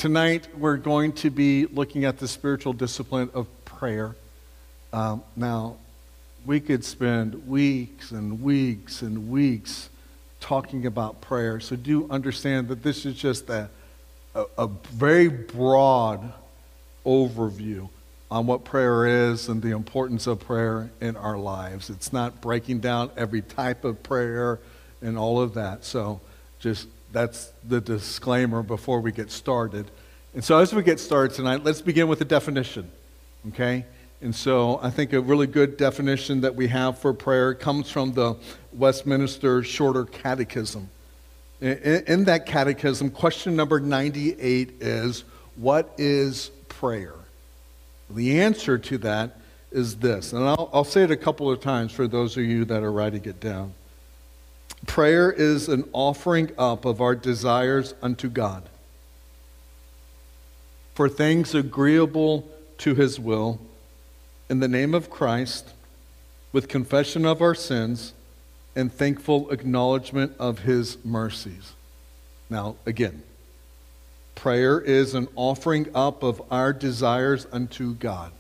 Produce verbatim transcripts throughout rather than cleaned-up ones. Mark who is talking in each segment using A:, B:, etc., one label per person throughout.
A: tonight we're going to be looking at the spiritual discipline of prayer. Um, now, we could spend weeks and weeks and weeks talking about prayer. So do understand that this is just a, a, a very broad overview on what prayer is and the importance of prayer in our lives. It's not breaking down every type of prayer and all of that. So just that's the disclaimer before we get started. And so as we get started tonight, let's begin with a definition, okay? And so I think a really good definition that we have for prayer comes from the Westminster Shorter Catechism. In, in that catechism, question number ninety-eight is, what is prayer? The answer to that is this, and I'll, I'll say it a couple of times for those of you that are writing it down. Prayer is an offering up of our desires unto God for things agreeable to His will, in the name of Christ, with confession of our sins and thankful acknowledgement of His mercies. Now, again, prayer is an offering up of our desires unto God.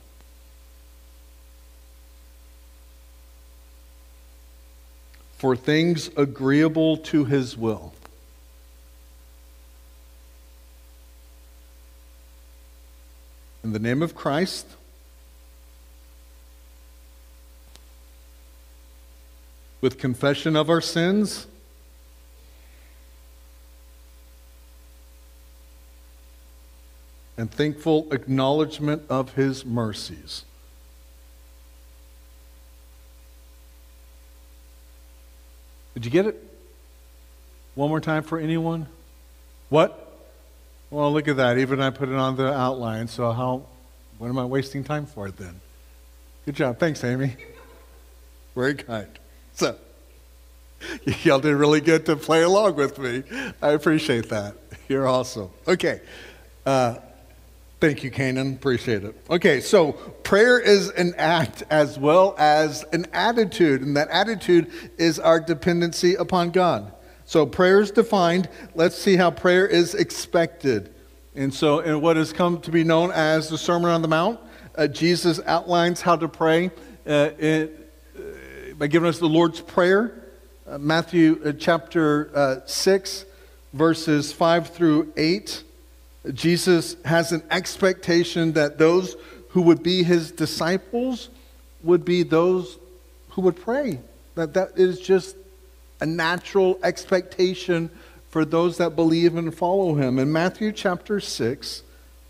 A: For things agreeable to His will. In the name of Christ, with confession of our sins and thankful acknowledgement of His mercies. Did you get it? One more time for anyone? What? Well, look at that. Even I put it on the outline, so how, what am I wasting time for it then? Good job. Thanks, Amy. Very kind. So, y'all did really good to play along with me. I appreciate that. You're awesome. Okay. Uh, thank you, Canaan. Appreciate it. Okay, so prayer is an act as well as an attitude, and that attitude is our dependency upon God. So prayer is defined. Let's see how prayer is expected. And so in what has come to be known as the Sermon on the Mount, uh, Jesus outlines how to pray uh, it, uh, by giving us the Lord's Prayer. Uh, Matthew uh, chapter uh, six, verses five through eight. Jesus has an expectation that those who would be His disciples would be those who would pray. That that is just a natural expectation for those that believe and follow Him. In Matthew chapter six,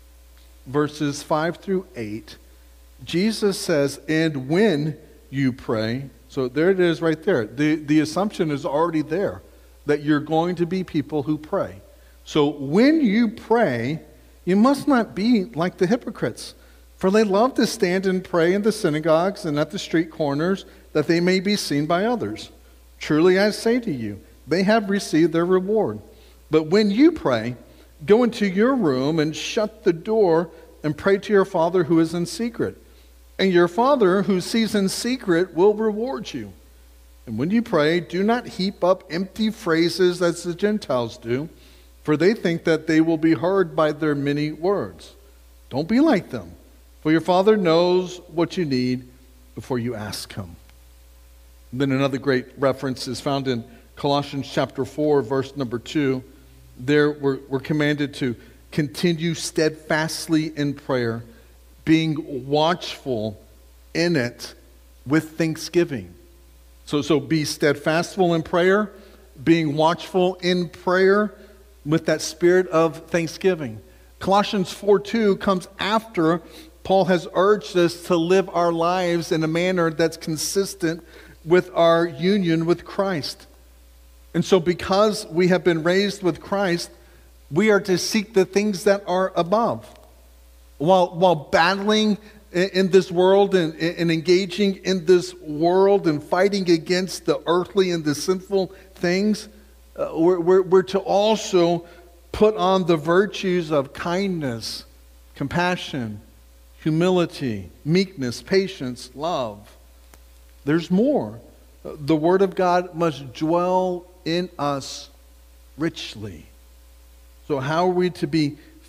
A: verses five through eight, Jesus says, and when you pray, so there it is right there. The, the assumption is already there that you're going to be people who pray. So when you pray, you must not be like the hypocrites, for they love to stand and pray in the synagogues and at the street corners, that they may be seen by others. Truly I say to you, they have received their reward. But when you pray, go into your room and shut the door and pray to your Father who is in secret. And your Father who sees in secret will reward you. And when you pray, do not heap up empty phrases as the Gentiles do, for they think that they will be heard by their many words. Don't be like them, for your Father knows what you need before you ask Him. And then another great reference is found in Colossians chapter four, verse number two. There we're, we're commanded to continue steadfastly in prayer, being watchful in it with thanksgiving. So, so be steadfastful in prayer, being watchful in prayer with that spirit of thanksgiving. Colossians four two comes after Paul has urged us to live our lives in a manner that's consistent with our union with Christ. And so because we have been raised with Christ, we are to seek the things that are above. While, while battling in, in this world and, and engaging in this world and fighting against the earthly and the sinful things, uh, we're, we're, we're to also put on the virtues of kindness, compassion, humility, meekness, patience, love. There's more. The Word of God must dwell in us richly. So how are we to be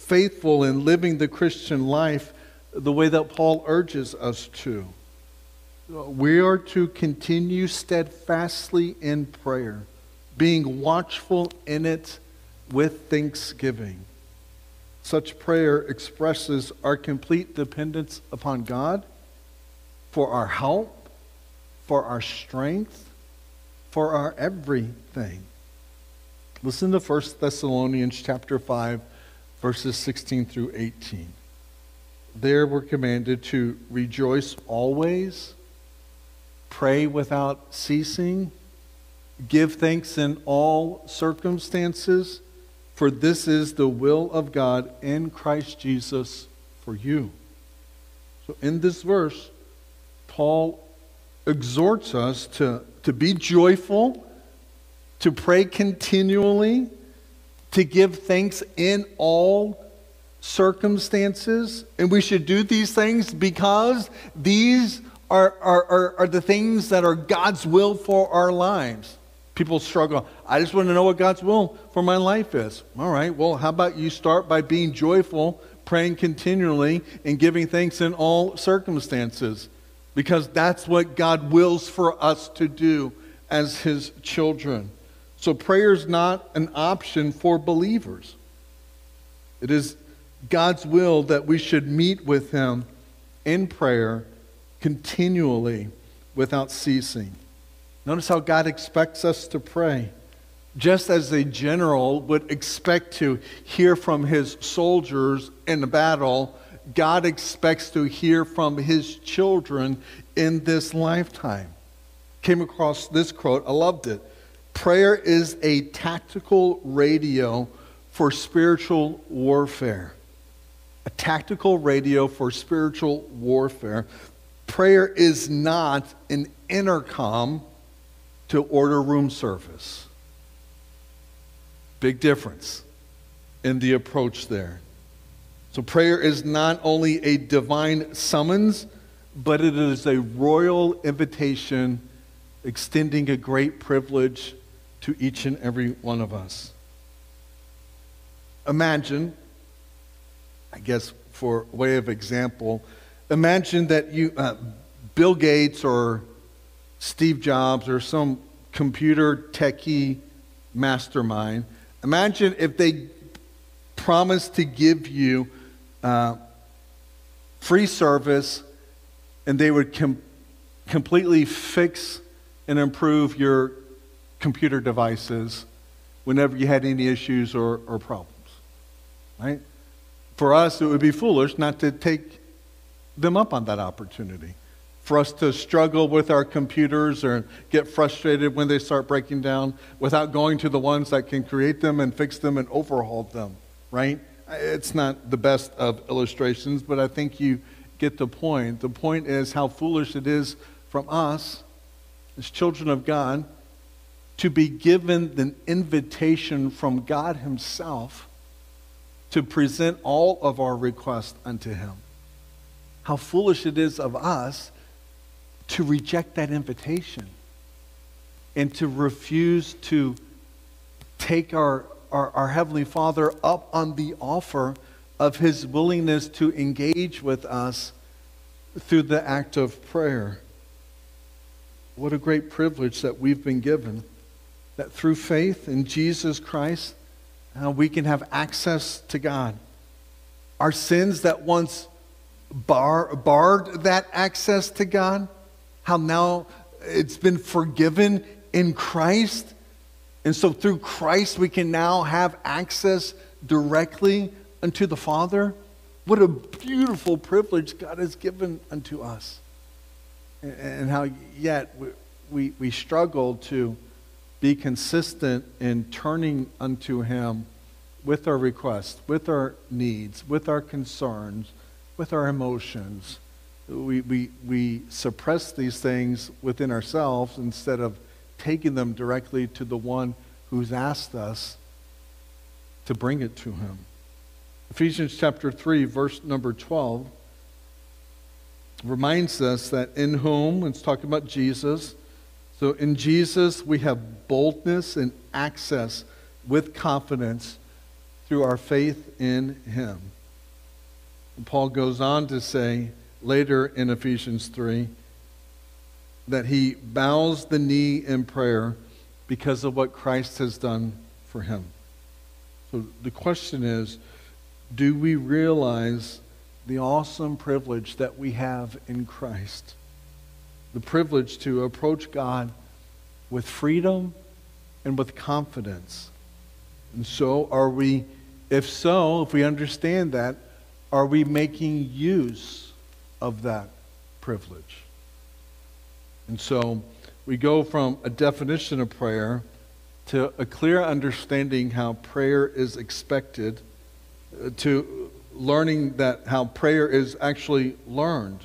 B: faithful in living the Christian life the way that Paul urges us to. We are to continue steadfastly in prayer, being watchful in it with thanksgiving. Such prayer expresses our complete dependence upon God for our help, for our strength, for our everything. Listen to First Thessalonians chapter five, verses sixteen through eighteen. There we're commanded to rejoice always, pray without ceasing, give thanks in all circumstances, for this is the will of God in Christ Jesus for you. So in this verse, Paul exhorts us to, to be joyful, to pray continually, to give thanks in all circumstances. And we should do these things because these are, are, are, are the things that are God's will for our lives. People struggle. I just want to know what God's will for my life is. All right, well, how about you start by being joyful, praying continually, and giving thanks in all circumstances? Because that's what God wills for us to do as His children. So prayer is not an option for believers. It is God's will that we should meet with Him in prayer continually without ceasing. Notice how God expects us to pray. Just as a general would expect to hear from his soldiers in a battle, God expects to hear from His children in this lifetime. Came across this quote, I loved it. Prayer is a tactical radio for spiritual warfare. A tactical radio for spiritual warfare. Prayer is not an intercom to order room service. Big difference in the approach there. So prayer is not only a divine summons, but it is a royal invitation extending a great privilege to each and every one of us. Imagine, I guess for way of example, imagine that you, uh, Bill Gates or Steve Jobs or some computer techie mastermind, imagine if they promised to give you uh, free service and they would com- completely fix and improve your computer devices whenever you had any issues or, or problems, right? For us, it would be foolish not to take them up on that opportunity. For us to struggle with our computers or get frustrated when they start breaking down without going to the ones that can create them and fix them and overhaul them, right? It's not the best of illustrations, but I think you get the point. The point is how foolish it is from us, as children of God, to be given an invitation from God Himself to present all of our requests unto Him. How foolish it is of us to reject that invitation and to refuse to take our, our, our Heavenly Father up on the offer of His willingness to engage with us through the act of prayer. What a great privilege that we've been given, that through faith in Jesus Christ, uh, we can have access to God. Our sins that once bar, barred that access to God, how now it's been forgiven in Christ. And so through Christ we can now have access directly unto the Father. What a beautiful privilege God has given unto us. And how yet we, we, we struggle to be consistent in turning unto Him with our requests, with our needs, with our concerns, with our emotions. We, we, we suppress these things within ourselves instead of taking them directly to the one who's asked us to bring it to Him. Ephesians chapter three, verse number twelve, reminds us that in whom, it's talking about Jesus, so in Jesus we have boldness and access with confidence through our faith in him. And Paul goes on to say later in Ephesians three that he bows the knee in prayer because of what Christ has done for him. So the question is, do we realize the awesome privilege that we have in Christ? The privilege to approach God with freedom and with confidence. And so are we, if so, if we understand that, are we making use of that privilege? And so we go from a definition of prayer to a clear understanding how prayer is expected, uh, to learning that how prayer is actually learned.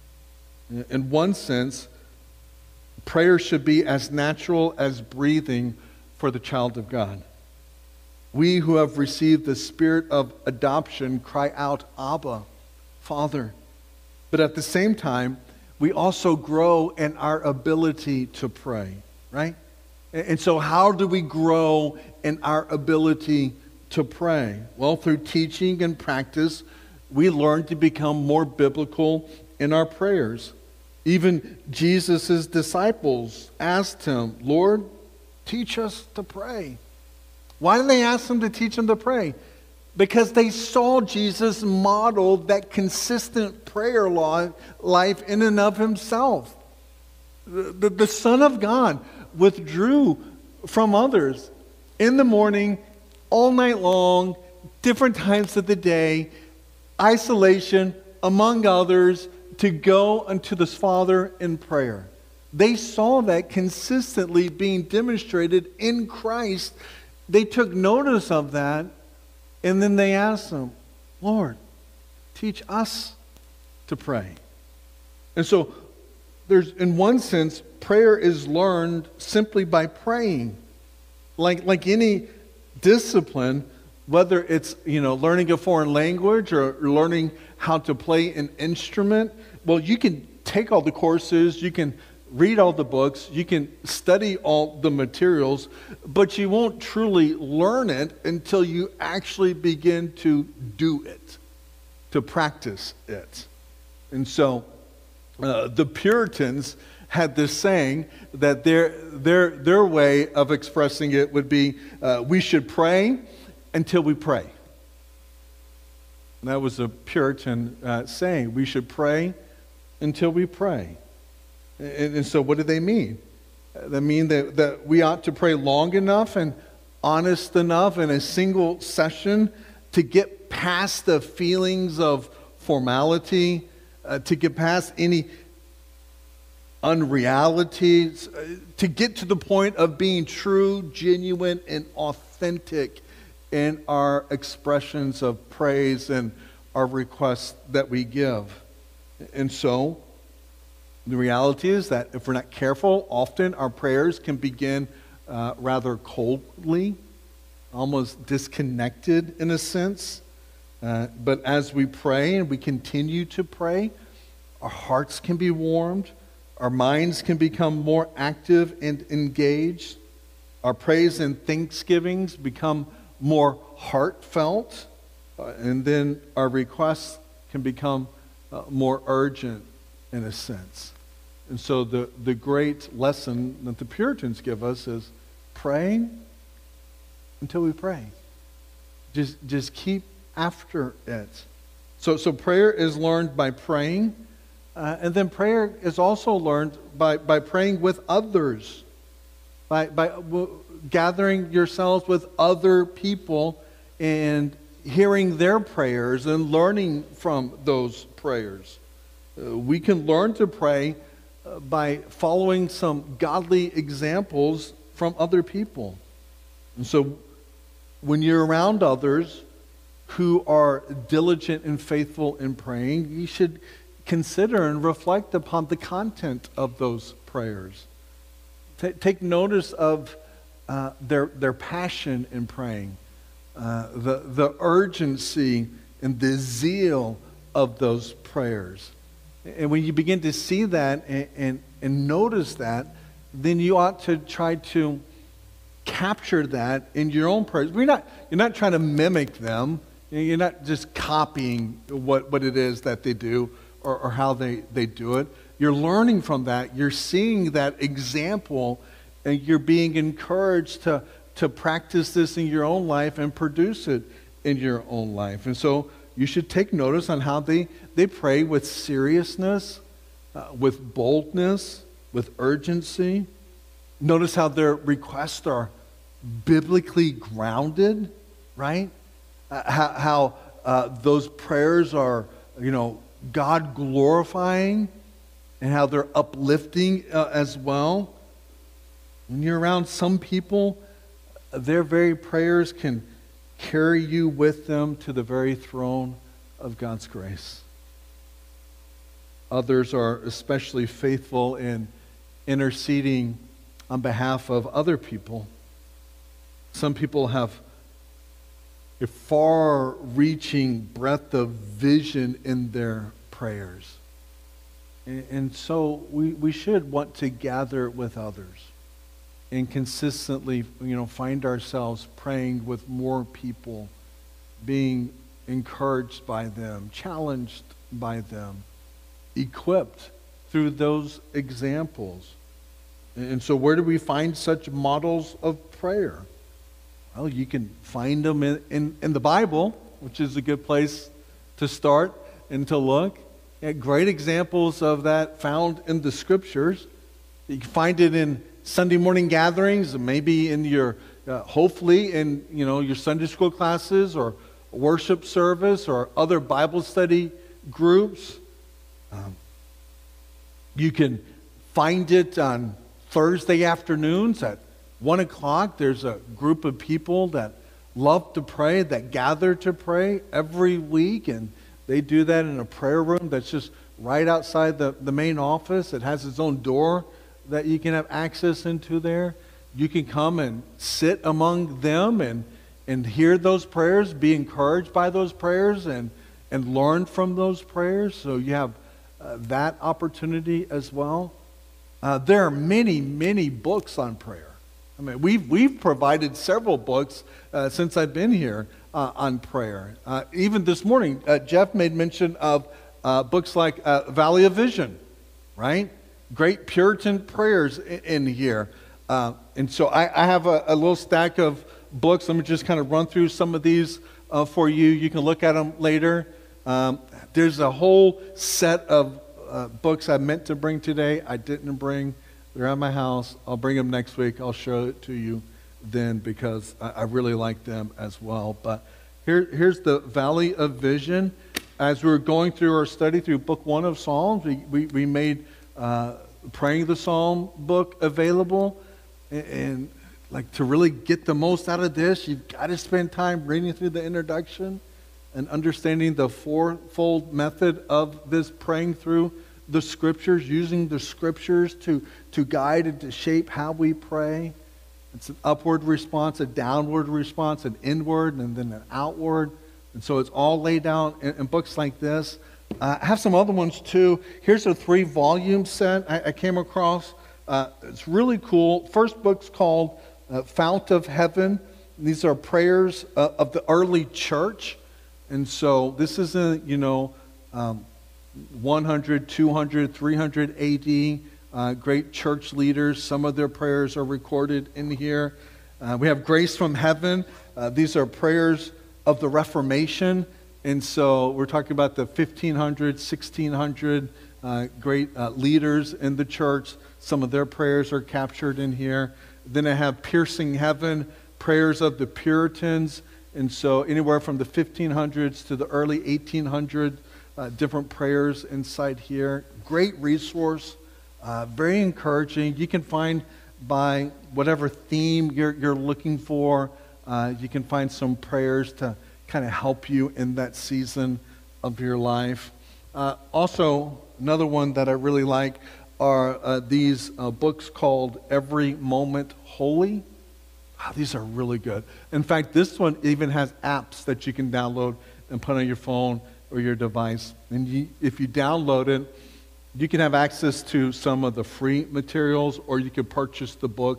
B: In one sense, prayer should be as natural as breathing for the child of God. We who have received the spirit of adoption cry out, Abba, Father. But at the same time, we also grow in our ability to pray, right? And so how do we grow in our ability to pray? Well, through teaching and practice, we learn to become more biblical in our prayers. Even Jesus' disciples asked him, Lord, teach us to pray. Why did they ask him to teach them to pray? Because they saw Jesus model that consistent prayer life in and of himself. The, the, the Son of God withdrew from others in the morning, all night long, different times of the day, isolation among others, to go unto the Father in prayer. They saw that consistently being demonstrated in Christ. They took notice of that, and then they asked him, Lord, teach us to pray. And so there's, in one sense, prayer is learned simply by praying. Like, like any discipline, whether it's, you know, learning a foreign language or learning how to play an instrument, well, you can take all the courses, you can read all the books, you can study all the materials, but you won't truly learn it until you actually begin to do it, to practice it. And so uh, the Puritans had this saying that their, their, their way of expressing it would be, uh, we should pray until we pray. And that was a Puritan uh, saying, we should pray until we pray. And, and so what do they mean? They mean that, that we ought to pray long enough and honest enough in a single session to get past the feelings of formality, uh, to get past any unrealities, uh, to get to the point of being true, genuine, and authentic in our expressions of praise and our requests that we give. And so, the reality is that if we're not careful, often our prayers can begin uh, rather coldly, almost disconnected in a sense. Uh, but as we pray and we continue to pray, our hearts can be warmed, our minds can become more active and engaged, our praise and thanksgivings become more heartfelt, uh, and then our requests can become uh, more urgent in a sense. And so the, the great lesson that the Puritans give us is praying until we pray. Just, just keep after it. So, so prayer is learned by praying, uh, and then prayer is also learned by, by praying with others, by, by w- gathering yourselves with other people and hearing their prayers and learning from those prayers. Uh, we can learn to pray uh, by following some godly examples from other people. And so when you're around others who are diligent and faithful in praying, you should consider and reflect upon the content of those prayers. T- take notice of uh, their, their passion in praying, uh, the, the urgency and the zeal of those prayers. And when you begin to see that and, and, and notice that, then you ought to try to capture that in your own prayers. We're not, you're not trying to mimic them. You're not just copying what, what it is that they do or, or how they, they do it. You're learning from that. You're seeing that example, and you're being encouraged to, to practice this in your own life and produce it in your own life. And so you should take notice on how they, they pray with seriousness, uh, with boldness, with urgency. Notice how their requests are biblically grounded, right? Uh, how how uh, those prayers are, you know, God glorifying, and how they're uplifting uh, as well. When you're around some people, their very prayers can carry you with them to the very throne of God's grace. Others are especially faithful in interceding on behalf of other people. Some people have a far-reaching breadth of vision in their prayers. And, and so we, we should want to gather with others and consistently, you know, find ourselves praying with more people, being encouraged by them, challenged by them, equipped through those examples. And so where do we find such models of prayer? Well, you can find them in, in, in the Bible, which is a good place to start and to look at great examples of that found in the Scriptures. You can find it in Sunday morning gatherings, maybe in your, uh, hopefully in, you know, your Sunday school classes or worship service or other Bible study groups. Um, you can find it on Thursday afternoons at one o'clock. There's a group of people that love to pray, that gather to pray every week, and they do that in a prayer room that's just right outside the, the main office. It has its own door that you can have access into there. You can come and sit among them and, and hear those prayers, be encouraged by those prayers, and, and learn from those prayers. So you have uh, that opportunity as well. Uh, there are many, many books on prayer. I mean, we've, we've provided several books uh, since I've been here uh, on prayer. Uh, even this morning, uh, Jeff made mention of uh, books like uh, Valley of Vision, right? Great Puritan prayers in, in here. Uh, and so I, I have a, a little stack of books. Let me just kind of run through some of these uh, for you. You can look at them later. Um, there's a whole set of uh, books I meant to bring today. I didn't bring. They're at my house. I'll bring them next week. I'll show it to you then because I, I really like them as well. But here, here's the Valley of Vision. As we were going through our study through book one of Psalms, we, we, we made uh, Praying the Psalm book available. And, and like to really get the most out of this, you've got to spend time reading through the introduction and understanding the fourfold method of this praying through the Scriptures, using the Scriptures to, to guide and to shape how we pray. It's an upward response, a downward response, an inward, and then an outward. And so it's all laid out in, in books like this. Uh, I have some other ones too. Here's a three-volume set I, I came across. Uh, it's really cool. First book's called uh, Fount of Heaven. These are prayers uh, of the early church. And so this isn't, you know, um, one hundred, two hundred, three hundred A D, uh, great church leaders. Some of their prayers are recorded in here. Uh, we have Grace from Heaven. Uh, these are prayers of the Reformation. And so we're talking about the fifteen hundred, sixteen hundred uh, great uh, leaders in the church. Some of their prayers are captured in here. Then I have Piercing Heaven, prayers of the Puritans. And so anywhere from the fifteen hundreds to the early eighteen hundreds, Uh, different prayers inside here. Great resource, uh, very encouraging. You can find by whatever theme you're, you're looking for, uh, you can find some prayers to kind of help you in that season of your life. Uh, also, another one that I really like are uh, these uh, books called Every Moment Holy. Wow, these are really good. In fact, this one even has apps that you can download and put on your phone or your device. And you, if you download it, you can have access to some of the free materials, or you can purchase the books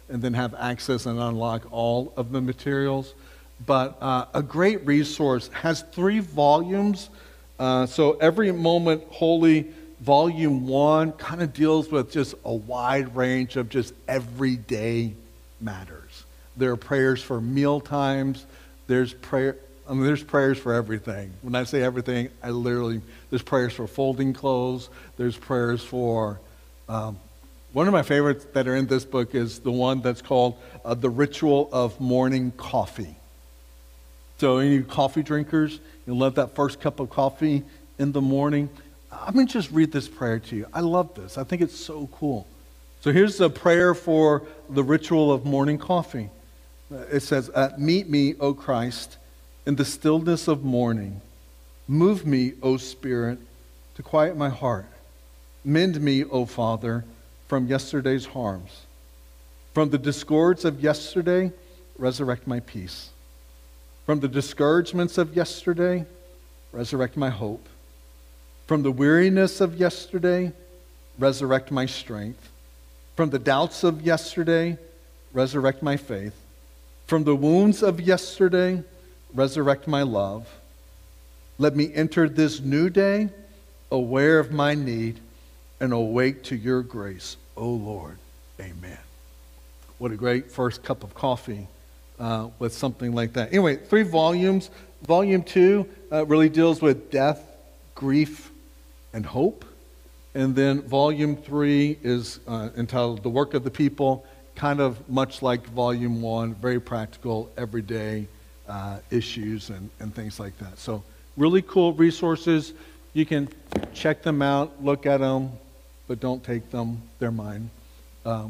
B: and then have access and unlock all of the materials. But uh, a great resource, has three volumes. Uh, so Every Moment Holy Volume one kind of deals with just a wide range of just everyday matters. There are prayers for meal times. There's prayer. I mean, there's prayers for everything. When I say everything, I literally, there's prayers for folding clothes. There's prayers for, um, one of my favorites that are in this book is the one that's called uh, The Ritual of Morning Coffee. So any coffee drinkers, you love that first cup of coffee in the morning. I'm going to just read this prayer to you. I love this. I think it's so cool. So here's the prayer for the ritual of morning coffee. It says, uh, meet me, O Christ, in the stillness of morning. Move me, O Spirit, to quiet my heart. Mend me, O Father, from yesterday's harms. From the discords of yesterday, resurrect my peace. From the discouragements of yesterday, resurrect my hope. From the weariness of yesterday, resurrect my strength. From the doubts of yesterday, resurrect my faith. From the wounds of yesterday, resurrect my love. Let me enter this new day aware of my need and awake to your grace, O Lord. Amen. What a great first cup of coffee uh, with something like that. Anyway, three volumes. Volume two uh, really deals with death, grief, and hope. And then volume three is uh, entitled The Work of the People, kind of much like volume one, very practical, everyday uh, issues and, and things like that. So really cool resources. You can check them out, look at them, but don't take them. They're mine. Um,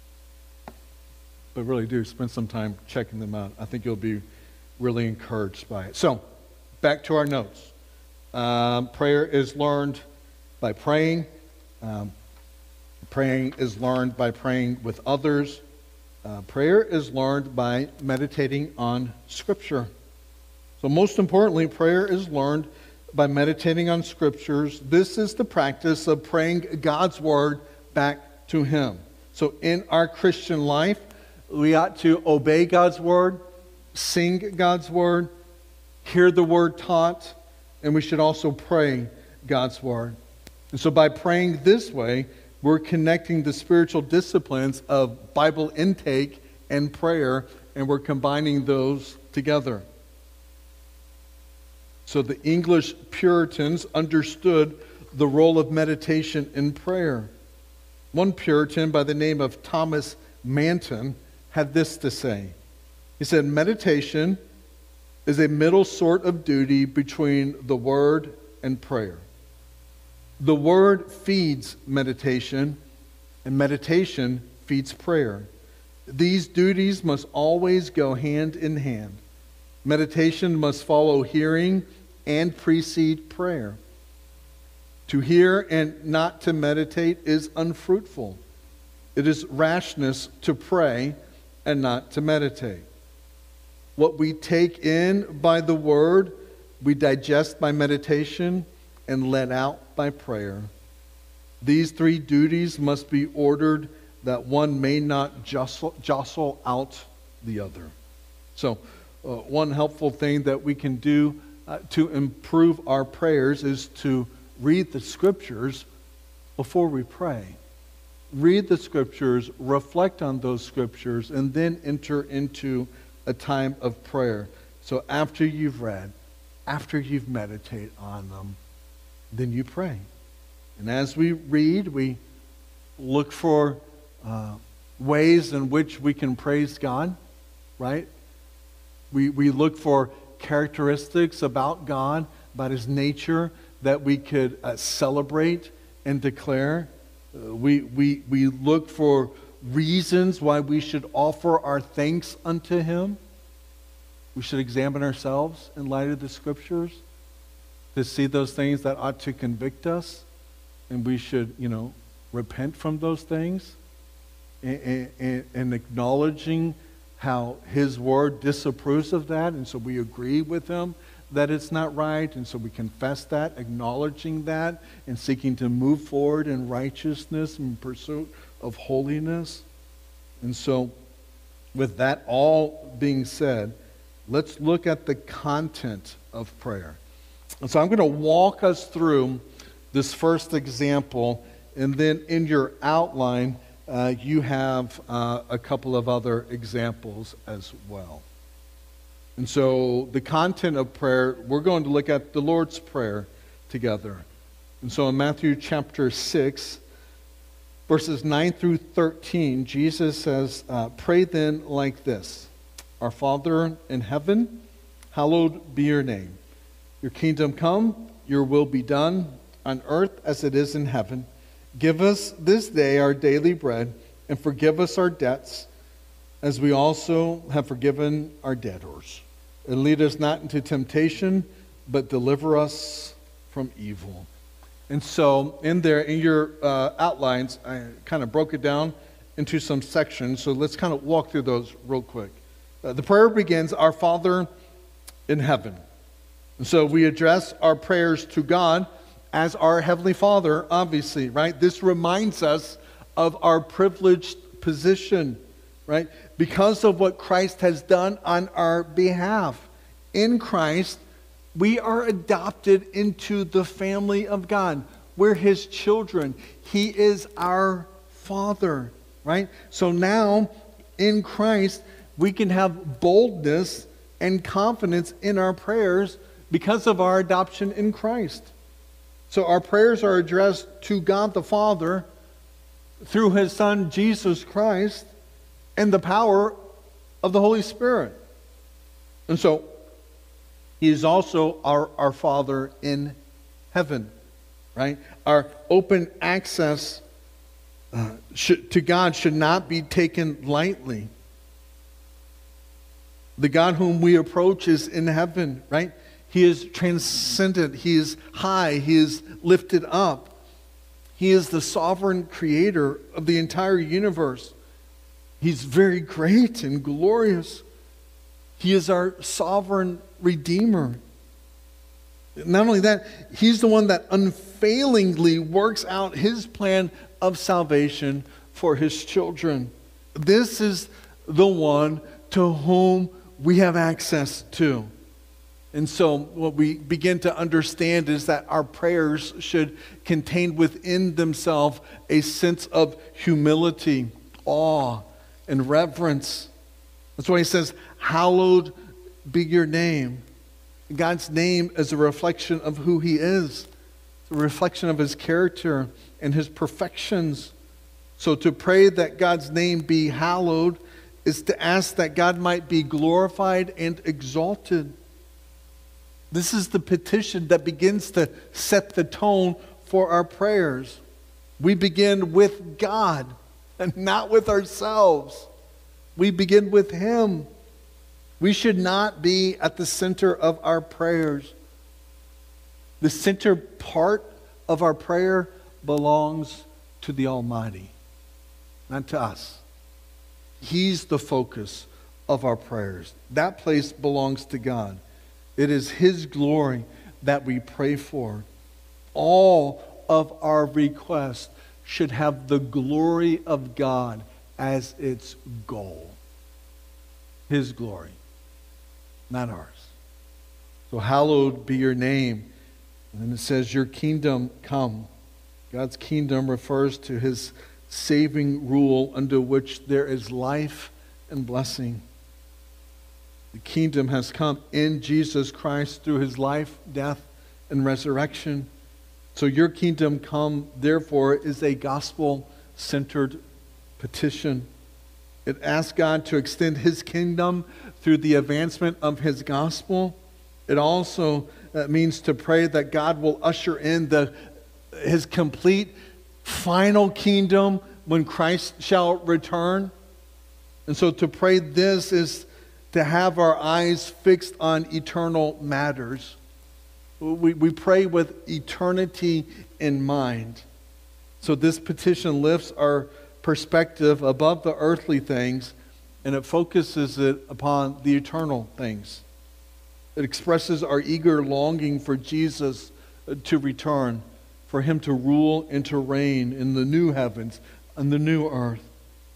B: but really do spend some time checking them out. I think you'll be really encouraged by it. So back to our notes. Um, prayer is learned by praying. Um, praying is learned by praying with others. Uh, prayer is learned by meditating on Scripture. So most importantly, prayer is learned by meditating on Scriptures. This is the practice of praying God's Word back to Him. So in our Christian life, we ought to obey God's Word, sing God's Word, hear the Word taught, and we should also pray God's Word. And so by praying this way, we're connecting the spiritual disciplines of Bible intake and prayer, and we're combining those together. So the English Puritans understood the role of meditation in prayer. One Puritan by the name of Thomas Manton had this to say. He said, meditation is a middle sort of duty between the Word and prayer. The Word feeds meditation, and meditation feeds prayer. These duties must always go hand in hand. Meditation must follow hearing and precede prayer. To hear and not to meditate is unfruitful. It is rashness to pray and not to meditate. What we take in by the Word, we digest by meditation and let out by prayer. These three duties must be ordered that one may not jostle, jostle out the other. So, uh, one helpful thing that we can do uh, to improve our prayers is to read the Scriptures before we pray. Read the Scriptures, reflect on those Scriptures, and then enter into a time of prayer. So after you've read, after you've meditated on them, then you pray. And as we read, we look for uh, ways in which we can praise God, right? We, we look for characteristics about God, about His nature, that we could uh, celebrate and declare. Uh, we, we, we look for reasons why we should offer our thanks unto Him. We should examine ourselves in light of the Scriptures to see those things that ought to convict us, and we should, you know, repent from those things, and, and, and acknowledging how His Word disapproves of that, and so we agree with Him that it's not right, and so we confess that, acknowledging that, and seeking to move forward in righteousness and pursuit of holiness. And so with that all being said, let's look at the content of prayer. And so I'm going to walk us through this first example, and then in your outline, uh, you have uh, a couple of other examples as well. And so the content of prayer, we're going to look at the Lord's Prayer together. And so in Matthew chapter six, verses nine through thirteen, Jesus says, uh, pray then like this. Our Father in heaven, hallowed be your name. Your kingdom come, your will be done on earth as it is in heaven. Give us this day our daily bread, and forgive us our debts, as we also have forgiven our debtors. And lead us not into temptation, but deliver us from evil. And so in there, in your uh, outlines, I kind of broke it down into some sections. So let's kind of walk through those real quick. Uh, the prayer begins, Our Father in heaven. And so we address our prayers to God as our Heavenly Father, obviously, right? This reminds us of our privileged position, right? Because of what Christ has done on our behalf. In Christ, we are adopted into the family of God. We're His children. He is our Father, right? So now, in Christ, we can have boldness and confidence in our prayers because of our adoption in Christ. So our prayers are addressed to God the Father through His Son, Jesus Christ, and the power of the Holy Spirit. And so, He is also our, our Father in heaven, right? Our open access uh, should, to God should not be taken lightly. The God whom we approach is in heaven, right? He is transcendent. He is high. He is lifted up. He is the sovereign creator of the entire universe. He's very great and glorious. He is our sovereign Redeemer. Not only that, He's the one that unfailingly works out His plan of salvation for His children. This is the one to whom we have access to. And so what we begin to understand is that our prayers should contain within themselves a sense of humility, awe, and reverence. That's why He says, hallowed be your name. God's name is a reflection of who He is, a reflection of His character and His perfections. So to pray that God's name be hallowed is to ask that God might be glorified and exalted. This is the petition that begins to set the tone for our prayers. We begin with God and not with ourselves. We begin with Him. We should not be at the center of our prayers. The center part of our prayer belongs to the Almighty, not to us. He's the focus of our prayers. That place belongs to God. It is His glory that we pray for. All of our requests should have the glory of God as its goal. His glory, not ours. So hallowed be your name. And then it says, your kingdom come. God's kingdom refers to His saving rule under which there is life and blessing. The kingdom has come in Jesus Christ through His life, death, and resurrection. So your kingdom come, therefore, is a gospel-centered petition. It asks God to extend His kingdom through the advancement of His gospel. It also uh, means to pray that God will usher in the His complete final kingdom when Christ shall return. And so to pray this is to have our eyes fixed on eternal matters. We, we pray with eternity in mind. So this petition lifts our perspective above the earthly things, and it focuses it upon the eternal things. It expresses our eager longing for Jesus to return, for Him to rule and to reign in the new heavens and the new earth.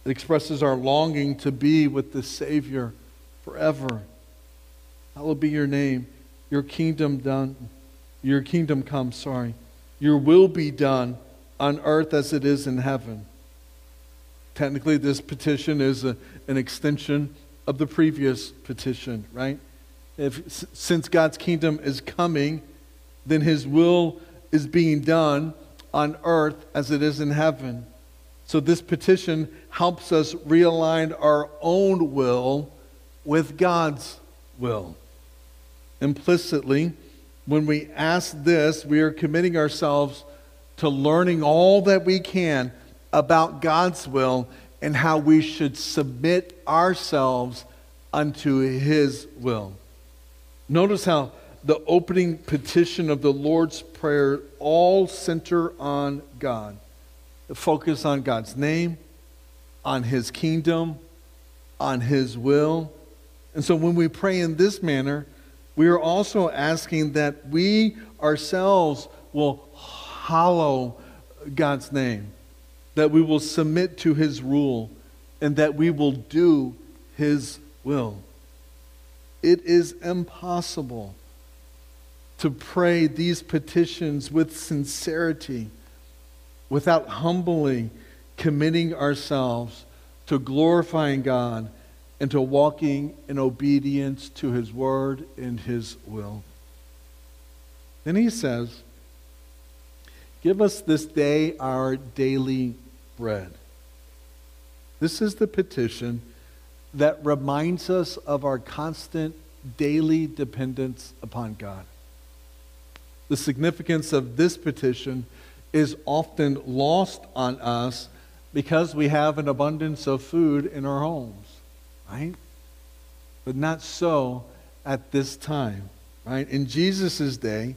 B: It expresses our longing to be with the Savior forever. Hallowed be your name. Your kingdom done. Your kingdom come, sorry. Your will be done on earth as it is in heaven. Technically, this petition is a, an extension of the previous petition, right? If, since God's kingdom is coming, then his will is being done on earth as it is in heaven. So this petition helps us realign our own will with God's will. Implicitly, when we ask this, we are committing ourselves to learning all that we can about God's will and how we should submit ourselves unto his will. Notice how the opening petition of the Lord's Prayer all center on God. The focus on God's name, on his kingdom, on his will. And so when we pray in this manner, we are also asking that we ourselves will hallow God's name, that we will submit to his rule, and that we will do his will. It is impossible to pray these petitions with sincerity without humbly committing ourselves to glorifying God and to walking in obedience to his word and his will. Then he says, give us this day our daily bread. This is the petition that reminds us of our constant daily dependence upon God. The significance of this petition is often lost on us because we have an abundance of food in our homes, right? But not so at this time, right? In Jesus' day,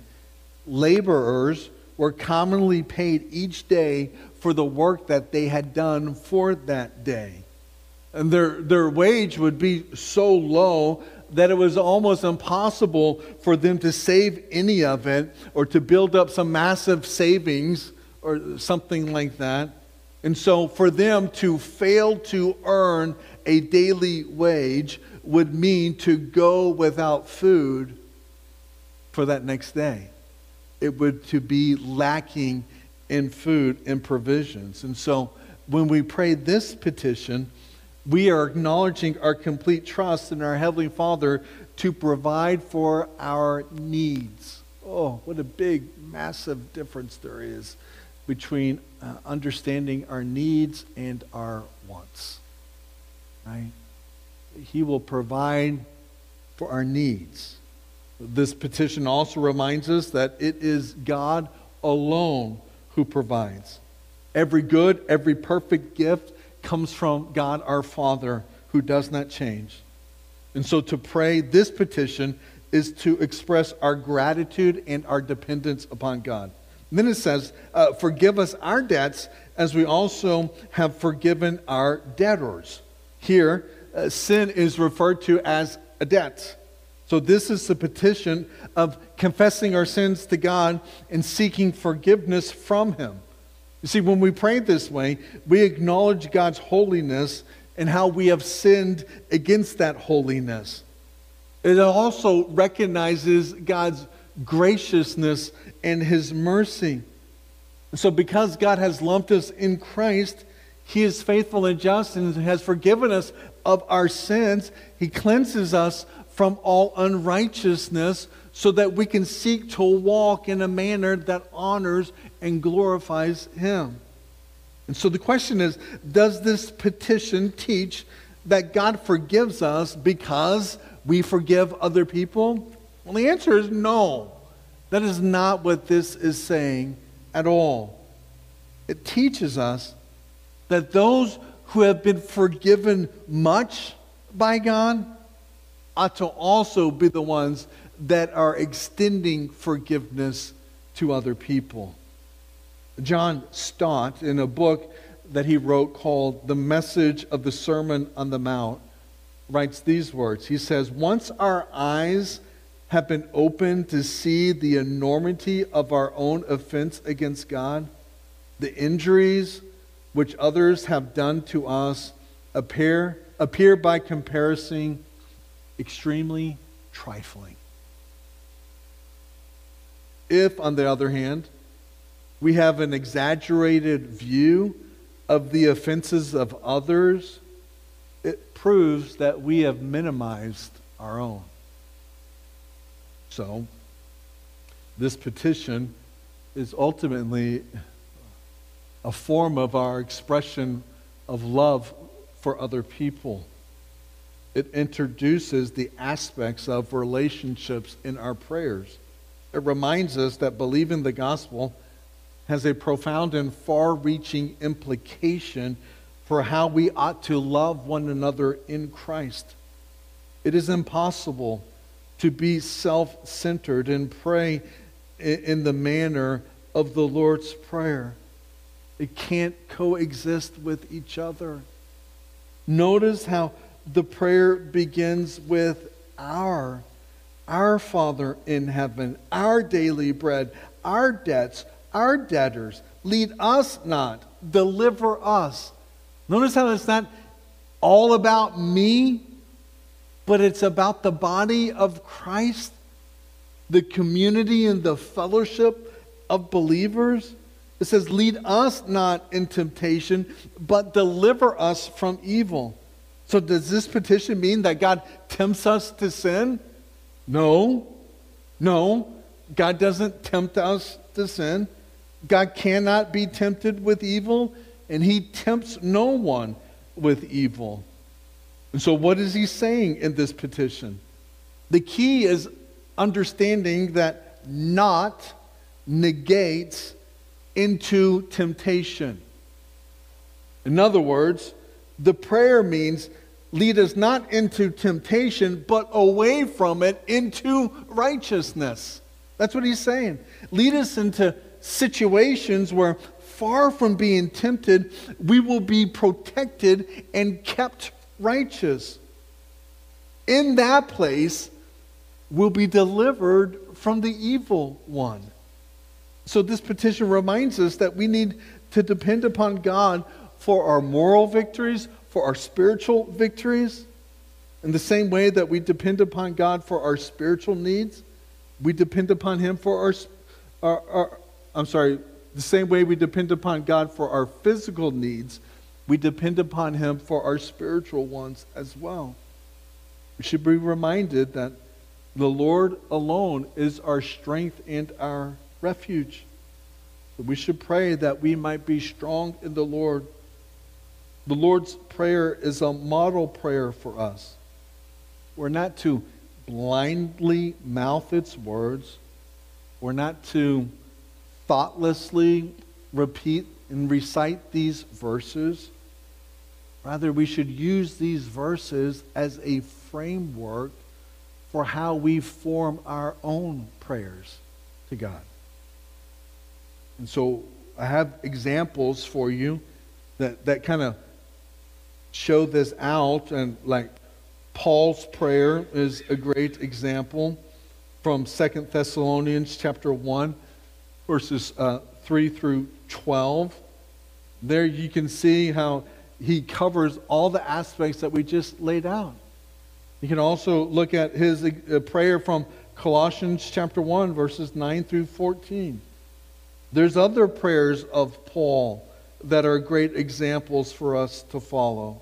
B: laborers were commonly paid each day for the work that they had done for that day. And their, their wage would be so low that it was almost impossible for them to save any of it or to build up some massive savings or something like that. And so for them to fail to earn a daily wage would mean to go without food for that next day. It would to be lacking in food and provisions. And so when we pray this petition, we are acknowledging our complete trust in our Heavenly Father to provide for our needs. Oh, what a big, massive difference there is between uh, understanding our needs and our wants. Right? He will provide for our needs. This petition also reminds us that it is God alone who provides. Every good, every perfect gift comes from God our Father, who does not change. And so to pray this petition is to express our gratitude and our dependence upon God. And then it says, uh, forgive us our debts as we also have forgiven our debtors. Here, uh, sin is referred to as a debt. So this is the petition of confessing our sins to God and seeking forgiveness from him. You see, when we pray this way, we acknowledge God's holiness and how we have sinned against that holiness. It also recognizes God's graciousness and his mercy. And so because God has lumped us in Christ, he is faithful and just and has forgiven us of our sins. He cleanses us from all unrighteousness so that we can seek to walk in a manner that honors and glorifies him. And so the question is, does this petition teach that God forgives us because we forgive other people? Well, the answer is no. That is not what this is saying at all. It teaches us that those who have been forgiven much by God ought to also be the ones that are extending forgiveness to other people. John Stott, in a book that he wrote called The Message of the Sermon on the Mount, writes these words. He says, once our eyes have been opened to see the enormity of our own offense against God, the injuries which others have done to us, appear, appear by comparison extremely trifling. If, on the other hand, we have an exaggerated view of the offenses of others, it proves that we have minimized our own. So, this petition is ultimately a form of our expression of love for other people. It introduces the aspects of relationships in our prayers. It reminds us that believing the gospel has a profound and far-reaching implication for how we ought to love one another in Christ. It is impossible to be self-centered and pray in the manner of the Lord's Prayer. It can't coexist with each other. Notice how the prayer begins with our, our Father in heaven, our daily bread, our debts, our debtors. Lead us not, deliver us. Notice how it's not all about me, but it's about the body of Christ, the community and the fellowship of believers. It says, lead us not in temptation, but deliver us from evil. So does this petition mean that God tempts us to sin? No. No. God doesn't tempt us to sin. God cannot be tempted with evil, and he tempts no one with evil. And so what is he saying in this petition? The key is understanding that not negates into temptation. In other words, the prayer means lead us not into temptation, but away from it into righteousness. That's what he's saying. Lead us into situations where, far from being tempted, we will be protected and kept righteous. In that place, we'll be delivered from the evil one. So this petition reminds us that we need to depend upon God for our moral victories, for our spiritual victories. In the same way that we depend upon God for our spiritual needs, we depend upon him for our, our, our I'm sorry, the same way we depend upon God for our physical needs, we depend upon him for our spiritual ones as well. We should be reminded that the Lord alone is our strength and our refuge. So we should pray that we might be strong in the Lord. The Lord's Prayer is a model prayer for us. We're not to blindly mouth its words. We're not to thoughtlessly repeat and recite these verses. Rather, we should use these verses as a framework for how we form our own prayers to God. And so I have examples for you that, that kind of show this out. And like Paul's prayer is a great example from Second Thessalonians chapter one, verses uh, three through twelve. There you can see how he covers all the aspects that we just laid out. You can also look at his uh, prayer from Colossians chapter one, verses nine through fourteen. There's other prayers of Paul that are great examples for us to follow.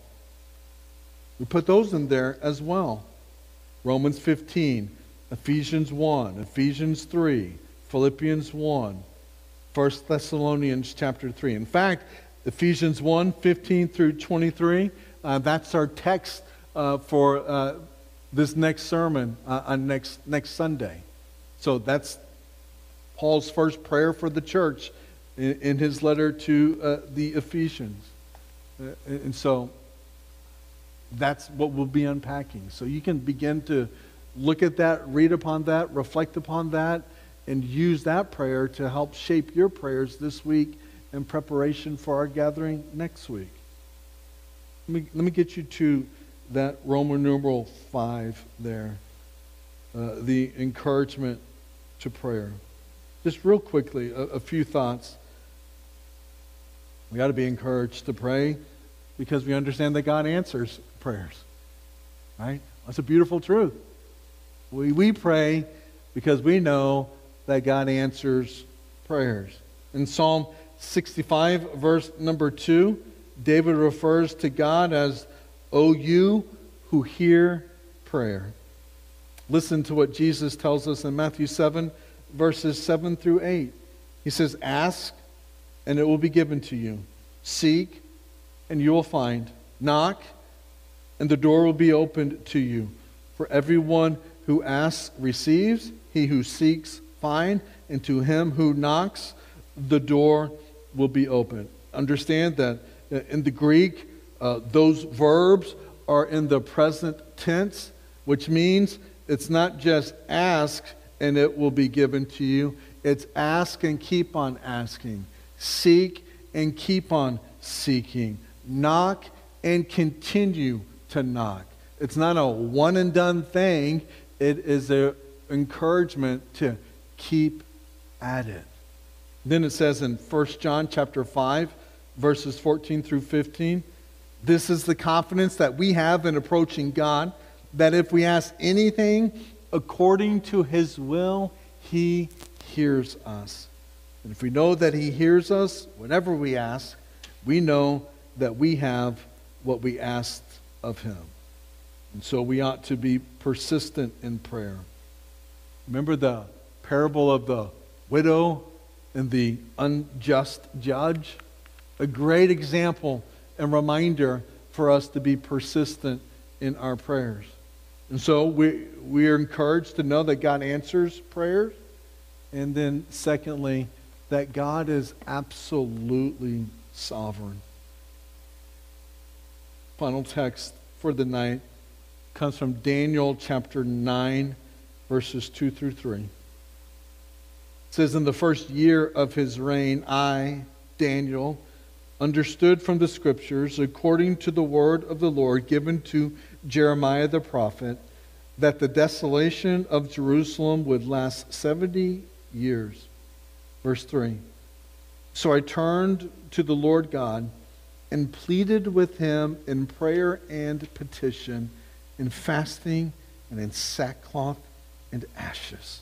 B: We put those in there as well. Romans fifteen, Ephesians one, Ephesians three, Philippians one, First Thessalonians chapter three. In fact, Ephesians one, fifteen through twenty-three, uh, that's our text uh, for uh, this next sermon uh, on next, next Sunday. So that's Paul's first prayer for the church in, in his letter to uh, the Ephesians. Uh, and so that's what we'll be unpacking. So you can begin to look at that, read upon that, reflect upon that, and use that prayer to help shape your prayers this week in preparation for our gathering next week. Let me, let me get you to that Roman numeral five there, uh, the encouragement to prayer. Just real quickly, a, a few thoughts. We got to be encouraged to pray
A: because we understand that God answers prayers. Right? That's a beautiful truth. We, we pray because we know that God answers prayers. In Psalm sixty-five, verse number two, David refers to God as, "O you who hear prayer." Listen to what Jesus tells us in Matthew seven, verses seven through eight. He says, "Ask, and it will be given to you. Seek, and you will find. Knock, and the door will be opened to you. For everyone who asks receives, he who seeks finds, and to him who knocks, the door will be opened." Understand that in the Greek, uh, those verbs are in the present tense, which means it's not just ask and it will be given to you. It's ask and keep on asking. Seek and keep on seeking. Knock and continue to knock. It's not a one and done thing. It is an encouragement to keep at it. Then it says in First John chapter five, verses fourteen through fifteen, "This is the confidence that we have in approaching God, that if we ask anything according to his will, he hears us. And if we know that he hears us, whatever we ask, we know that we have what we asked of him." And so we ought to be persistent in prayer. Remember the parable of the widow and the unjust judge? A great example and reminder for us to be persistent in our prayers. And so we, we are encouraged to know that God answers prayers. And then secondly, that God is absolutely sovereign. Final text for the night comes from Daniel chapter nine, verses two through three. It says, "In the first year of his reign, I, Daniel, understood from the scriptures, according to the word of the Lord given to Jeremiah the prophet, that the desolation of Jerusalem would last seventy years." Verse three. "So I turned to the Lord God and pleaded with him in prayer and petition, in fasting and in sackcloth and ashes."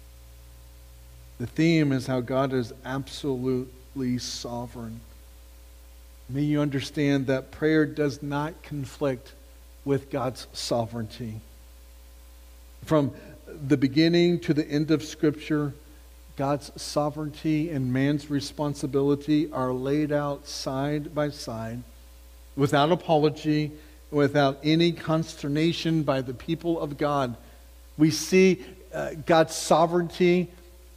A: The theme is how God is absolutely sovereign. May you understand that prayer does not conflict with God's sovereignty. From the beginning to the end of Scripture, God's sovereignty and man's responsibility are laid out side by side, without apology, without any consternation by the people of God. We see uh, God's sovereignty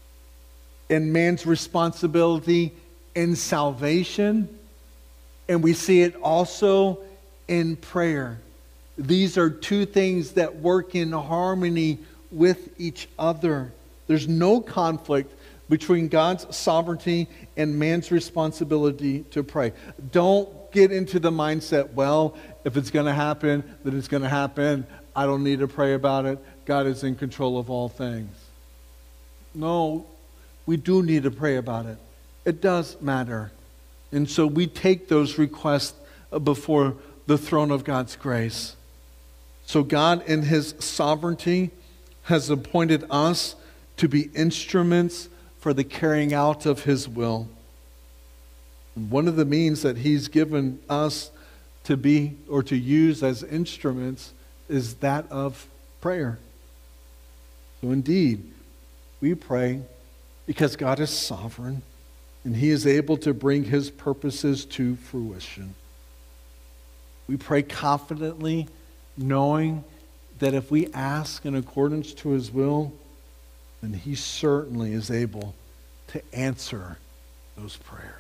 A: and man's responsibility in salvation, and we see it also in prayer. These are two things that work in harmony with each other. There's no conflict between God's sovereignty and man's responsibility to pray. Don't get into the mindset, well, if it's going to happen, then it's going to happen. I don't need to pray about it. God is in control of all things. No, we do need to pray about it. It does matter. And so we take those requests before the throne of God's grace. So God, in his sovereignty, has appointed us to be instruments for the carrying out of his will. And one of the means that he's given us to be or to use as instruments is that of prayer. So indeed, we pray because God is sovereign and he is able to bring his purposes to fruition. We pray confidently, knowing that if we ask in accordance to his will, then he certainly is able to answer those prayers.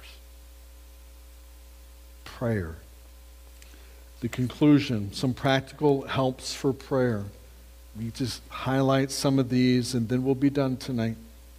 A: Prayer. The conclusion, some practical helps for prayer. We just highlight some of these and then we'll be done tonight.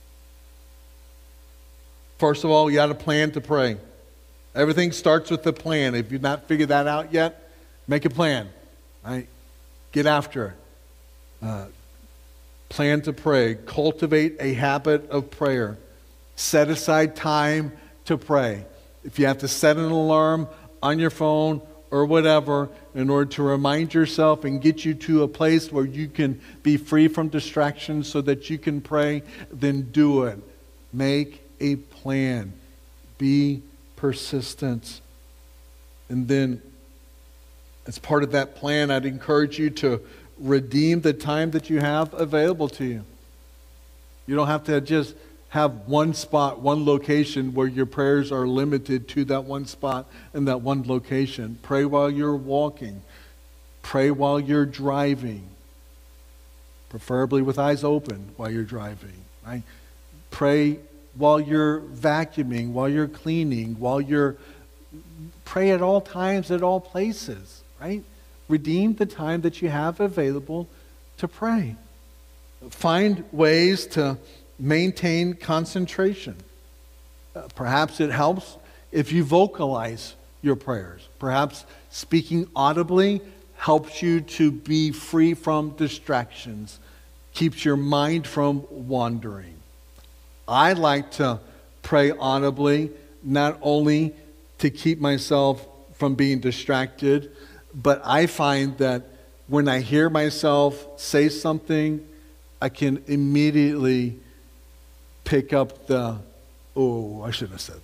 A: First of all, you got a plan to pray. Everything starts with a plan. If you've not figured that out yet, make a plan. Right? Get after it. Uh, plan to pray. Cultivate a habit of prayer. Set aside time to pray. If you have to set an alarm on your phone
B: or whatever in order to remind yourself and get you to a place where you can be free from distractions so that you can pray, then do it. Make a plan. Be persistent. And then, as part of that plan, I'd encourage you to redeem the time that you have available to you. You don't have to just have one spot, one location where your prayers are limited to that one spot and that one location. Pray while you're walking. Pray while you're driving. Preferably with eyes open while you're driving. Right? Pray while you're vacuuming, while you're cleaning, while you're... Pray at all times, at all places. Right? Redeem the time that you have available to pray. Find ways to maintain concentration. Uh, perhaps it helps if you vocalize your prayers. Perhaps speaking audibly helps you to be free from distractions, keeps your mind from wandering. I like to pray audibly, not only to keep myself from being distracted, but I find that when I hear myself say something, I can immediately pick up the, oh, I shouldn't have said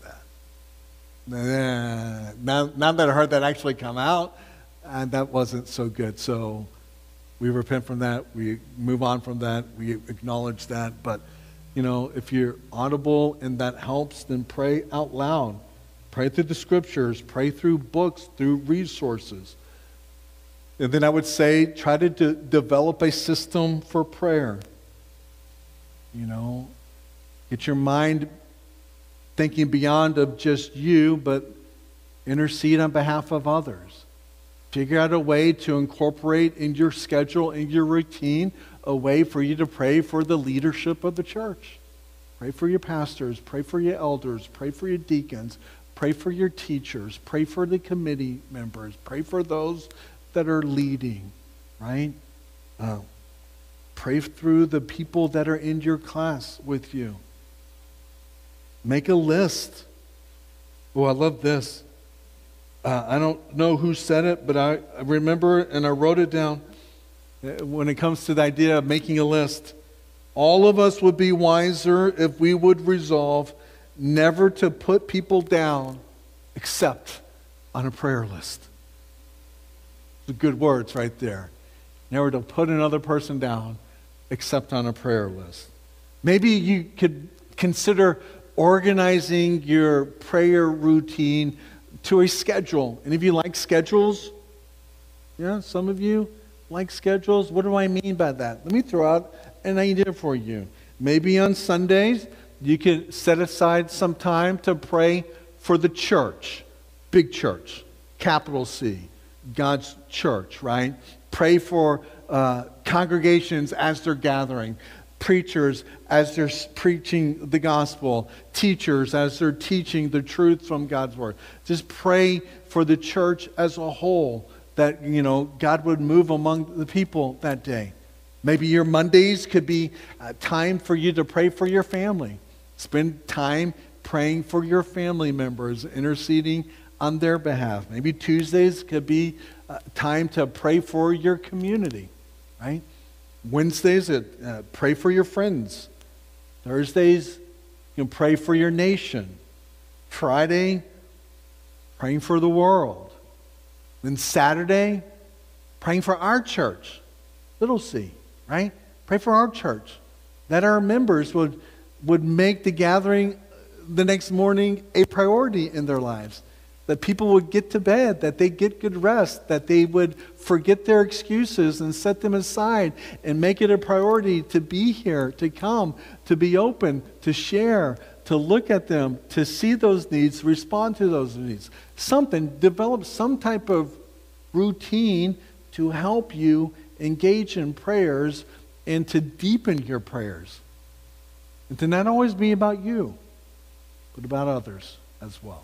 B: that. Now, now that I heard that actually come out, and that wasn't so good. So we repent from that. We move on from that. We acknowledge that. But, you know, if you're audible and that helps, then pray out loud. Pray through the scriptures. Pray through books, through resources. And then I would say, try to de- develop a system for prayer. You know, get your mind thinking beyond of just you, but intercede on behalf of others. Figure out a way to incorporate in your schedule, in your routine, a way for you to pray for the leadership of the church. Pray for your pastors, pray for your elders, pray for your deacons, pray for your teachers, pray for the committee members, pray for those that are leading, right? Uh, pray through the people that are in your class with you. Make a list. Oh, I love this. Uh, I don't know who said it, but I, I remember and I wrote it down. When it comes to the idea of making a list, all of us would be wiser if we would resolve never to put people down except on a prayer list. The good words right there. Never to put another person down except on a prayer list. Maybe you could consider organizing your prayer routine to a schedule. And if you like schedules, yeah, some of you like schedules. What do I mean by that? Let me throw out an idea for you. Maybe on Sundays, you could set aside some time to pray for the church, big church, capital C, God's church, right? Pray for uh, congregations as they're gathering, preachers as they're preaching the gospel, teachers as they're teaching the truth from God's word. Just pray for the church as a whole, that, you know, God would move among the people that day. Maybe your Mondays could be a time for you to pray for your family. Spend time praying for your family members, interceding on their behalf. Maybe Tuesdays could be uh, time to pray for your community, right? Wednesdays, uh, pray for your friends. Thursdays, you can pray for your nation. Friday, praying for the world. Then Saturday, praying for our church, little c, right? Pray for our church, that our members would, would make the gathering the next morning a priority in their lives. That people would get to bed, that they get good rest, that they would forget their excuses and set them aside and make it a priority to be here, to come, to be open, to share, to look at them, to see those needs, respond to those needs. Something, develop some type of routine to help you engage in prayers and to deepen your prayers. And to not always be about you, but about others as well.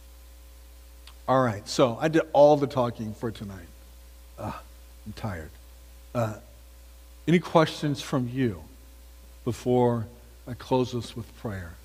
B: All right, so I did all the talking for tonight. Uh, I'm tired. Uh, any questions from you before I close this with prayer?